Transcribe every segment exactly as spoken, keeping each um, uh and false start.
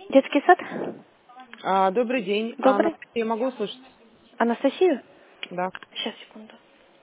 Детский сад? А, добрый день. А, Добрый. Анастасия, я могу услышать? Анастасию? Да. Сейчас, секунду.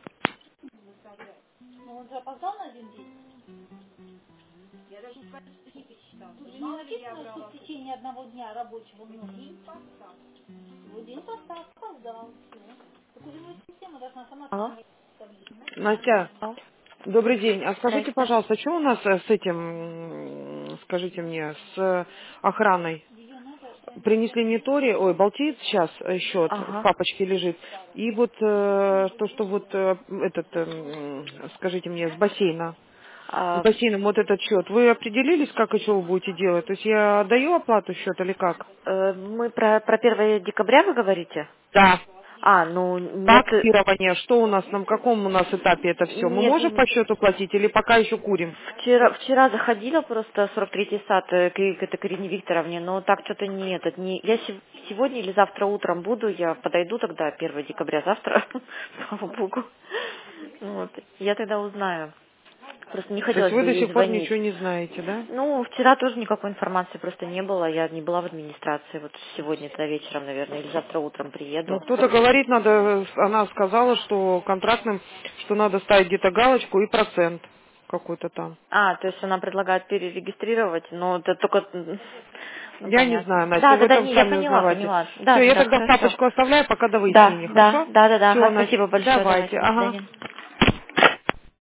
Алло? Настя, Алло? добрый день. А скажите, Здрасте. пожалуйста, что у нас э, с этим, м, скажите мне, с э, охраной? Принесли не Тори, ой, Балтиец сейчас э, счет в Ага. папочке лежит. И вот э, то, что вот э, этот, э, м, скажите мне, с бассейна. С А, бассейном вот этот счет. Вы определились, как и что вы будете делать? То есть я даю оплату счет или как? э, мы про, про первое декабря вы говорите? Да. А, ну нет, э, Фактирование, что у нас, на каком у нас этапе это все? Мы нет, можем по не- счету платить или пока еще курим? вчера, вчера заходила просто сорок третий сад э, к, к этой Карине Викторовне, но так что-то не этот, не, я сев- сегодня или завтра утром буду, я подойду тогда первое декабря завтра, слава богу. Вот, я тогда узнаю. Просто не То есть хотелось вы бы до ей сих пор звонить. ничего не знаете, да? Ну, вчера тоже никакой информации просто не было. Я не была в администрации. Вот сегодня-то вечером, наверное, или завтра утром Ну, приеду. кто-то говорит, надо, она сказала, что контрактным, что надо ставить где-то галочку и процент какой-то там. А, то есть она предлагает перерегистрировать, но это только... м, Ну, Я не понятно. знаю, Настя, Да, вы да, да, там не, я сами поняла, узнавайте. поняла. Да, Все, да, я да, тогда хорошо. папочку оставляю пока до Да, выяснения, да, хорошо? да, да, да. Все, Ага, Настя, спасибо большое. давайте, Давайте, до ага. свидания.